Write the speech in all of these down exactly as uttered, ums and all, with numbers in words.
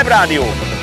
Zsebrádió!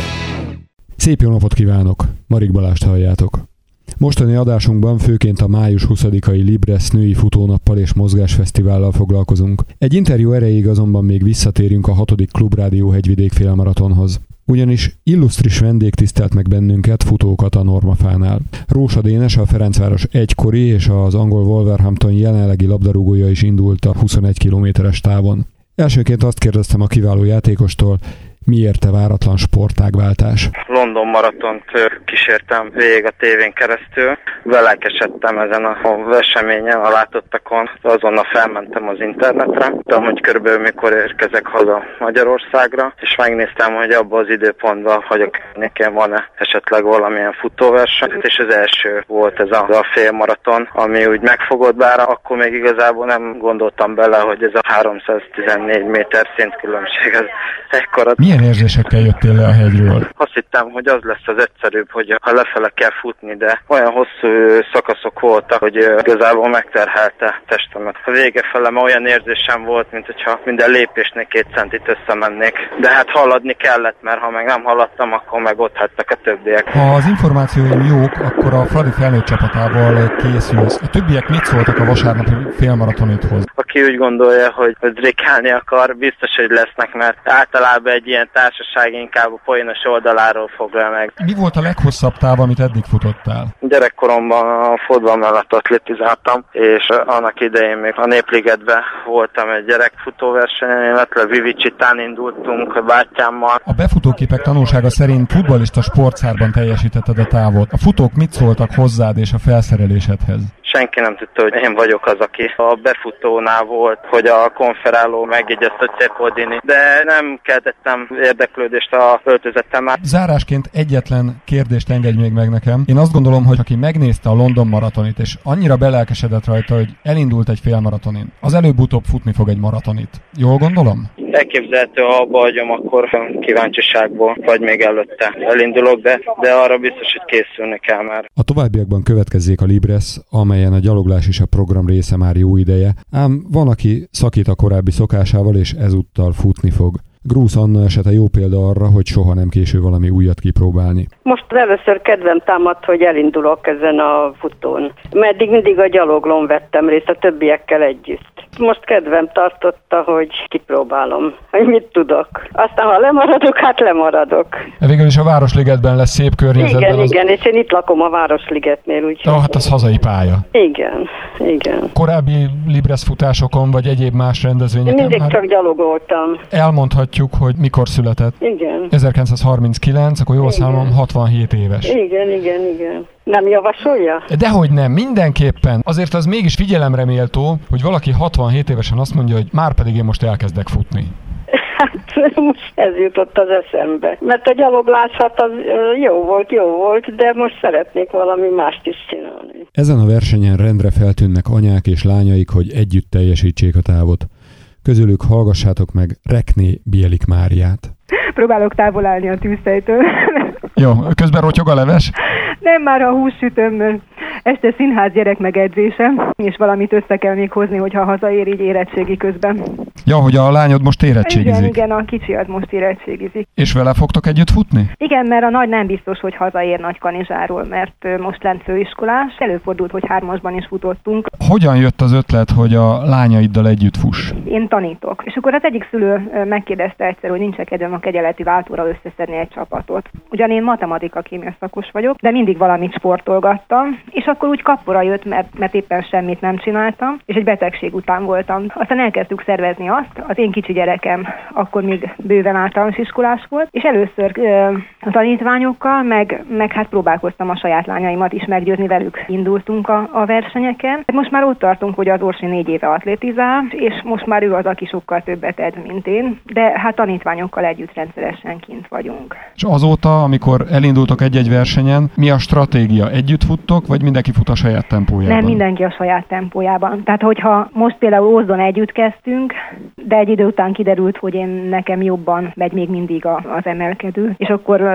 Szép jó napot kívánok! Marik Balást halljátok. Mostani adásunkban főként a május huszadikai Libres női futónappal és mozgásfesztivállal foglalkozunk. Egy interjú erejéig azonban még visszatérünk a hatodik Klubrádió Hegyvidék félmaratonhoz. Ugyanis illusztris vendég tisztelt meg bennünket, futókat a Normafánál. Rósa Dénes, a Ferencváros egykori és az angol Wolverhampton jelenlegi labdarúgója is indult a huszonegy kilométeres távon. Elsőként azt kérdeztem a kiváló játékostól, miért a váratlan sportágváltás? London maratont kísértem végig a tévén keresztül. Belelkesedtem ezen a eseményen, a látottakon. Azonnal felmentem az internetre. Tudom, hogy körülbelül mikor érkezek haza Magyarországra, és megnéztem, hogy abban az időpontban, hogy a környékén van-e esetleg valamilyen futóverseny. És az első volt ez a, a félmaraton, ami úgy megfogott, bár akkor még igazából nem gondoltam bele, hogy ez a háromszáztizennégy méter szintkülönbség, ez ekkora. Milyen érzésekkel jöttél le a hegyről? Azt hittem, hogy az lesz az egyszerűbb, hogy ha lefele kell futni, de olyan hosszú szakaszok voltak, hogy igazából megterhelte testemet. A vége fele olyan érzésem volt, mint hogyha minden lépésnél két centit összemennék. De hát haladni kellett, mert ha meg nem haladtam, akkor meg ott hagytak a többiek. Ha az információim jók, akkor a Fradi felnőtt csapatával készülsz. A többiek mit szóltak a vasárnapi félmaratonidhoz? Aki úgy gondolja, hogy drikálni akar, biztos, hogy lesznek, mert általában egy ilyen társaság inkább a poénos oldaláról fogja meg. Mi volt a leghosszabb táv, amit eddig futottál? Gyerekkoromban a fotball mellett atlétizáltam, és annak idején még a Népligetben voltam egy gyerekfutóversenyen, illetve Vivicsitán indultunk a bátyámmal. A befutóképek tanulsága szerint futballista sportszárban teljesítetted a távot. A futók mit szóltak hozzád és a felszerelésedhez? Senki nem tudta, hogy én vagyok az, aki a befutónál volt, hogy a konferáló megjegyezte, hogy Cepodini, de nem keltettem érdeklődést a öltözetemmel. Zárásként egyetlen kérdést engedj még meg nekem. Én azt gondolom, hogy aki megnézte a London maratonit, és annyira belelkesedett rajta, hogy elindult egy félmaratonin, az előbb-utóbb futni fog egy maratonit. Jól gondolom? Elképzelhető, ha abba hagyom, akkor kíváncsiságból, vagy még előtte elindulok, de, de arra biztos, hogy készülni kell már. A továbbiakban következzék a Libres, amelyen a gyaloglás is a program része már jó ideje, ám van, aki szakít a korábbi szokásával, és ezúttal futni fog. Grúz Anna esete jó példa arra, hogy soha nem késő valami újat kipróbálni. Most először kedvem támadt, hogy elindulok ezen a futón. Meddig mindig a gyaloglón vettem részt a többiekkel együtt. Most kedvem tartotta, hogy kipróbálom, hogy mit tudok. Aztán, ha lemaradok, hát lemaradok. Végül is a Városligetben lesz szép környezetben. Igen, az... igen, és én itt lakom a Városligetnél. Úgy oh, hát az hazai pálya. Igen, igen. Korábbi Libres futásokon, vagy egyéb más rendezvényeken mindig már csak gyalogoltam. Elmondhatjuk, hogy mikor született. Igen. ezerkilencszázharminckilenc, akkor jól számolom, hatvanhét éves. Igen, igen, igen. Nem javasolja? Dehogy nem, mindenképpen. Azért az mégis figyelemre méltó, hogy valaki hatvanhét évesen azt mondja, hogy már pedig én most elkezdek futni. Hát most ez jutott az eszembe. Mert a gyaloglás hát az jó volt, jó volt, de most szeretnék valami mást is csinálni. Ezen a versenyen rendre feltűnnek anyák és lányaik, hogy együtt teljesítsék a távot. Közülük hallgassátok meg Rekné Bielik Máriát. Próbálok távol állni a tűzhelytől. Jó, közben rotyog a leves? Nem, már a hússütöm. Este színház gyerekmegedzése, és valamit össze kell még hozni, hogyha hazaér így érettségi közben. Ja, hogy a lányod most érettségizik. Igen, igen, a kicsi az most érettségizik. És vele fogtok együtt futni? Igen, mert a nagy nem biztos, hogy hazaér Nagykanizsáról, mert most lent főiskolás. Előfordult, hogy hármasban is futottunk. Hogyan jött az ötlet, hogy a lányaiddal együtt fuss? Én tanítok. És akkor az egyik szülő megkérdezte egyszer, hogy nincs kedvem a kegyeleti váltóra összeszedni egy csapatot. Ugyan én matematika-kémia szakos vagyok, de mindig valamit sportolgattam, és akkor úgy kappora jött, mert, mert éppen semmit nem csináltam, és egy betegség után voltam. Aztán elkezdtük szervezni azt, az én kicsi gyerekem akkor még bőven általános iskolás volt, és először ö, a tanítványokkal, meg, meg hát próbálkoztam a saját lányaimat is meggyőzni, velük indultunk a, a versenyeken. Most már ott tartunk, hogy az Orsi négy éve atlétizál, és most már ő az, aki sokkal többet ed, mint én, de hát tanítványokkal együtt rendszeresen kint vagyunk. És azóta, amikor elindultok egy-egy versenyen, mi a stratégia? Együtt futtok, vagy mindenki fut a saját tempójában? Nem, mindenki a saját tempójában. Tehát, hogyha most például Ózdon együtt kezdtünk, de egy idő után kiderült, hogy én nekem jobban megy még mindig a, az emelkedő, és akkor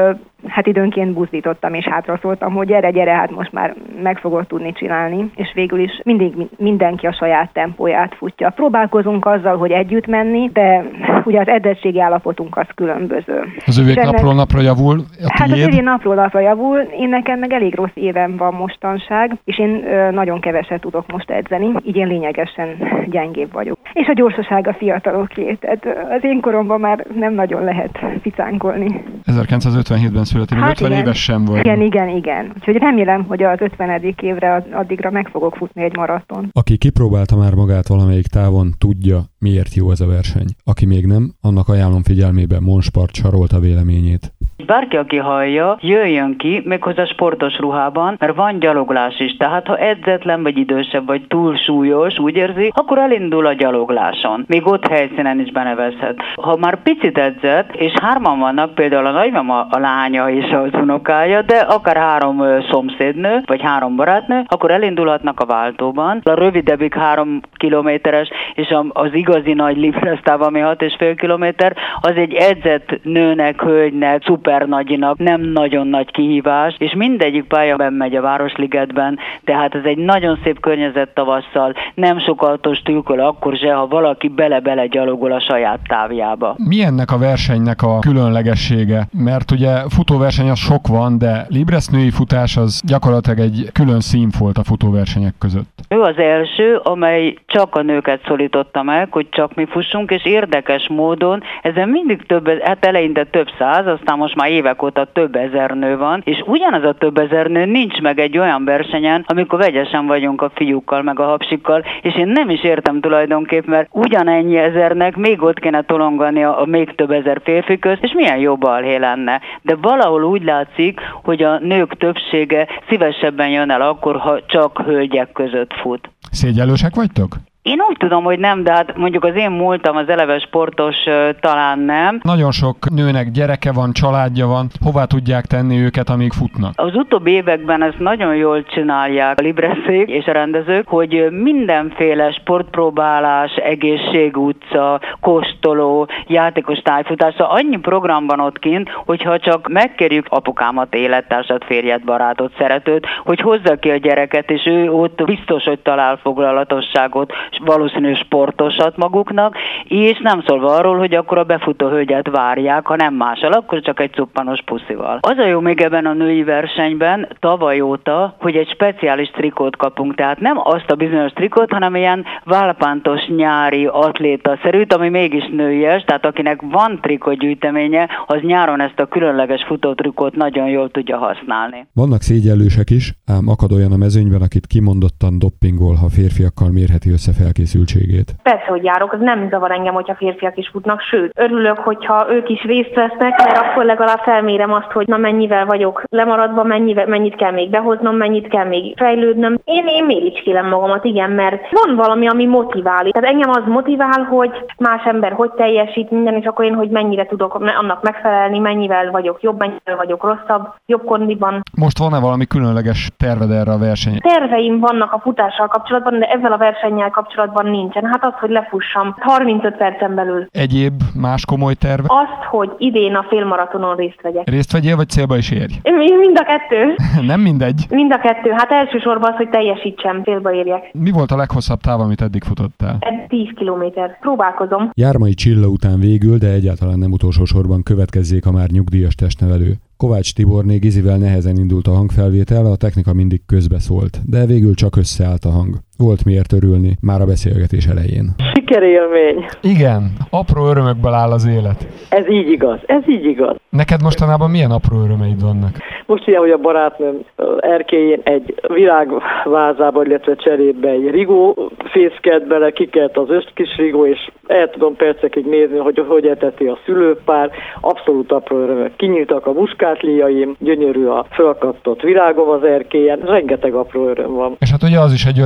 hát időnként buzdítottam és hátraszóltam, hogy gyere, gyere, hát most már meg fogod tudni csinálni, és végül is mindig mindenki a saját tempóját futja. Próbálkozunk azzal, hogy együtt menni, de ugye az edzettségi állapotunk az különböző. Az övék ennek... napról napra javul? Hát az övék napról napra javul, én nekem meg elég rossz évem van mostanság, és én ö, nagyon keveset tudok most edzeni, így én lényegesen gyengébb vagyok. És a gyorsaság a fiataloké, tehát az én koromban már nem nagyon lehet ficánkolni. ezerkilencszázötvenhétben született, hát ötven igen. Éves sem volt. Igen, igen, igen. Úgyhogy remélem, hogy az ötvenedik évre addigra meg fogok futni egy maraton. Aki kipróbálta már magát valamelyik távon, tudja, miért jó ez a verseny. Aki még nem, annak ajánlom figyelmébe Monspart Sarolta véleményét. Bárki, aki hallja, jöjjön ki, méghozzá sportos ruhában, mert van gyaloglás is. Tehát ha edzetlen, vagy idősebb, vagy túl súlyos, úgy érzi, akkor elindul a gyalogláson. Még ott helyszínen is benevezhet. Ha már picit edzett, és hárman vannak, például a nagymama, a lánya és az unokája, de akár három szomszédnő, vagy három barátnő, akkor elindulhatnak a váltóban. A rövidebbik három kilométeres, és az igazi nagy libresztáv, ami hat és fél kilométer, az egy edzett nőnek, hölgynek, szuper nagyinak, nem nagyon nagy kihívás, és mindegyik pálya bemegy a Városligetben, tehát ez egy nagyon szép környezet tavasszal, nem sok autós tűköl akkor se, ha valaki bele-bele gyalogol a saját távjába. Mi ennek a versenynek a különlegessége? Mert ugye futóverseny az sok van, de Libresz női futás az gyakorlatilag egy külön színfolt a futóversenyek között. Ő az első, amely csak a nőket szólította meg, hogy csak mi fussunk, és érdekes módon ezen mindig több, hát eleinte több száz, aztán most már évek óta több ezer nő van, és ugyanaz a több ezer nő nincs meg egy olyan versenyen, amikor vegyesen vagyunk a fiúkkal, meg a hapsikkal, és én nem is értem tulajdonképp, mert ugyanennyi ezernek még ott kéne tolongani a, a még több ezer férfi közt, és milyen jó balhé lenne. De valahol úgy látszik, hogy a nők többsége szívesebben jön el akkor, ha csak hölgyek között fut. Szégyellősek vagytok? Én úgy tudom, hogy nem, de hát mondjuk az én múltam az eleve sportos, talán nem. Nagyon sok nőnek gyereke van, családja van, hová tudják tenni őket, amíg futnak? Az utóbbi években ezt nagyon jól csinálják a libreszék és a rendezők, hogy mindenféle sportpróbálás, egészségutca, kóstoló, játékos tájfutás, szóval annyi program van ott kint, hogyha csak megkérjük apukámat, élettársat, férjet, barátot, szeretőt, hogy hozza ki a gyereket, és ő ott biztos, hogy talál foglalatosságot, valószínű sportosat maguknak, és nem szólva arról, hogy akkor a befutó hölgyet várják, ha nem mással, akkor csak egy cuppanos puszival. Az a jó még ebben a női versenyben tavaly óta, hogy egy speciális trikót kapunk, tehát nem azt a bizonyos trikót, hanem ilyen válpántos nyári atlétaszerűt, ami mégis nőies, tehát akinek van trikógyűjteménye, az nyáron ezt a különleges futótrikót nagyon jól tudja használni. Vannak szégyellősek is, ám akad olyan a mezőnyben, akit kimondottan doppingol, ha férfiakkal mérheti össze felkészültségét. Persze, hogy járok, az nem zavar engem, hogyha férfiak is futnak, sőt, örülök, hogyha ők is részt vesznek, mert akkor legalább felmérem azt, hogy na mennyivel vagyok lemaradva, mennyivel, mennyit kell még behoznom, mennyit kell még fejlődnöm. Én, én méricskélem magamat, igen, mert van valami, ami motivál. Tehát engem az motivál, hogy más ember hogy teljesít minden, és akkor én, hogy mennyire tudok annak megfelelni, mennyivel vagyok jobb, mennyivel vagyok rosszabb, jobb kondiban. Most van-e valami különleges terved erre a versenyre? Terveim vannak a futással kapcsolatban, de ezzel a versennyel kapcsolatban nincsen. Hát az, hogy lefussam harmincöt percen belül. Egyéb más komoly terve? Azt, hogy idén a félmaratonon részt vegyek. Részt vegyél, vagy célba is érj? Mind a kettő. Nem mindegy? Mind a kettő. Hát elsősorban az, hogy teljesítsem, célba érjek. Mi volt a leghosszabb táv, amit eddig futottál? Ez tíz kilométer. Próbálkozom. Jármai Csilla után végül, de egyáltalán nem utolsó sorban következzék a már nyugdíjas testnevelő. Kovács Tiborné Gizivel nehezen indult a hangfelvétel, a technika mindig közbeszólt, de végül csak összeállt a hang. Volt miért örülni, már a beszélgetés elején. Sikerélmény. Igen, apró örömökből áll az élet. Ez így igaz, ez így igaz. Neked mostanában milyen apró örömeid vannak? Most ugye, hogy a barátnőm erkélyén egy virágvázába, illetve cserébe egy rigó fészkelt bele, kikelt az öst kis rigó, és el tudom percekig nézni, hogy hogy eteti a szülőpár. Abszolút apró örömök. Kinyíltak a muskátliaim, gyönyörű a fölakasztott virágom az erkélyen, rengeteg apró öröm van. És hát ugye az is egy öröm, hogy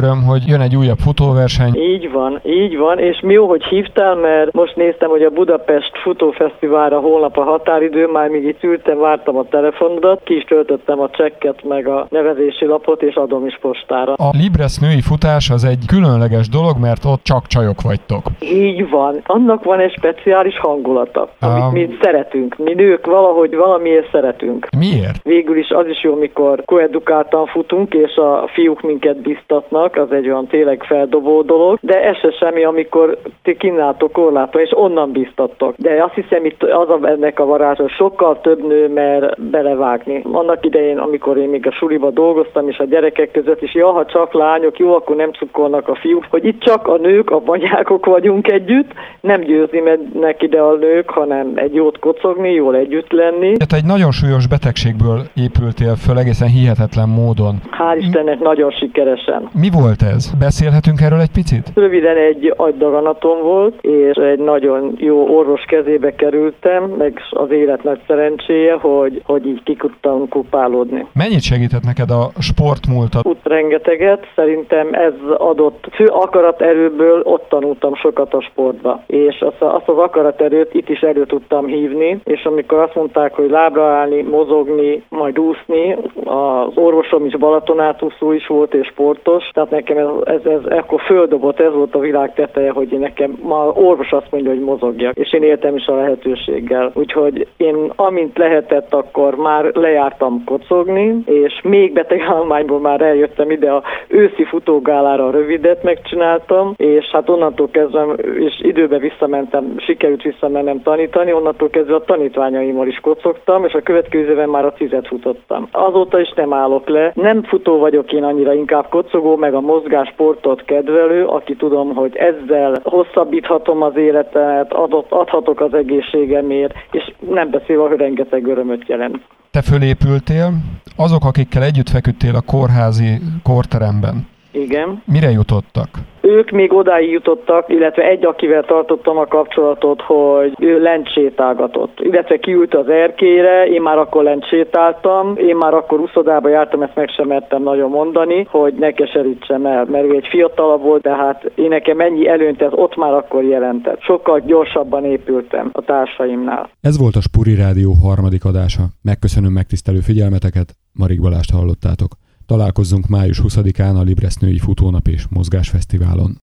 hogy jön egy újabb futóverseny. Így van, így van, és mi jó, hogy hívtál, mert most néztem, hogy a Budapest Futófesztiválra holnap a határidő, már még itt ültem, vártam a telefonodat, ki is töltöttem a csekket, meg a nevezési lapot, és adom is postára. A Libresz női futás az egy különleges dolog, mert ott csak csajok vagytok. Így van. Annak van egy speciális hangulata, amit um, mi szeretünk. Mi nők valahogy valamiért szeretünk. Miért? Végül is az is jó, mikor koedukáltan futunk, és a fiúk minket biztatnak, az egy olyan tényleg feldobó dolog, de ez se semmi, amikor ti kínáltok korláton, és onnan biztattok. De azt hiszem, itt az a, ennek a varázsa, sokkal több nő mer belevágni. Annak idején, amikor én még a suliba dolgoztam, és a gyerekek között is, ja, ha csak lányok, jó, akkor nem cukkolnak a fiúk, hogy itt csak a nők, a banyákok vagyunk együtt, nem győzni mennek ide a nők, hanem egy jót kocogni, jól együtt lenni. Te egy nagyon súlyos betegségből épültél föl egészen hihetetlen módon. Hál' Istennek nagyon sikeresen. Mi volt ez? Beszélhetünk erről egy picit? Röviden egy agydaganatom volt, és egy nagyon jó orvos kezébe kerültem, meg az élet nagy szerencséje, hogy, hogy így ki tudtam kupálódni. Mennyit segített neked a sportmúltat? Ut rengeteget, szerintem ez adott fő akaraterőből, ott tanultam sokat a sportba. És azt, azt az akaraterőt itt is elő tudtam hívni, és amikor azt mondták, hogy lábra állni, mozogni, majd úszni, az orvosom is Balatonátúszó is volt, és sportos, tehát nekem ez, ez, ez ekkor földobott, ez volt a világ teteje, hogy nekem ma orvos azt mondja, hogy mozogjak, és én éltem is a lehetőséggel. Úgyhogy én amint lehetett, akkor már lejártam kocogni, és még betegállományból már eljöttem ide a őszi futógálára, a rövidet megcsináltam, és hát onnantól kezdve, és időbe visszamentem, sikerült visszamennem tanítani, onnantól kezdve a tanítványaimmal is kocogtam, és a következő évben már a tizet futottam. Azóta is nem állok le. Nem futó vagyok én annyira, inkább kocogó, meg a mozgássportot kedvelő, aki tudom, hogy ezzel hosszabbíthatom az életemet, adott, adhatok az egészségemért, és nem beszélve, hogy rengeteg örömöt jelent. Te fölépültél, azok, akikkel együtt feküdtél a kórházi kórteremben. Igen. Mire jutottak? Ők még odáig jutottak, illetve egy, akivel tartottam a kapcsolatot, hogy ő lent sétálgatott. Illetve kiült az erkélyre, én már akkor lent sétáltam, én már akkor uszodába jártam, ezt meg sem mertem nagyon mondani, hogy ne keserítsem el, mert ő egy fiatalabb volt, de hát én nekem ennyi előnyt ez ott már akkor jelentett. Sokkal gyorsabban épültem a társaimnál. Ez volt a Spuri Rádió harmadik adása. Megköszönöm megtisztelő figyelmeteket, Marik Balást hallottátok. Találkozzunk május huszadikán a Libresz női futónap és mozgásfesztiválon.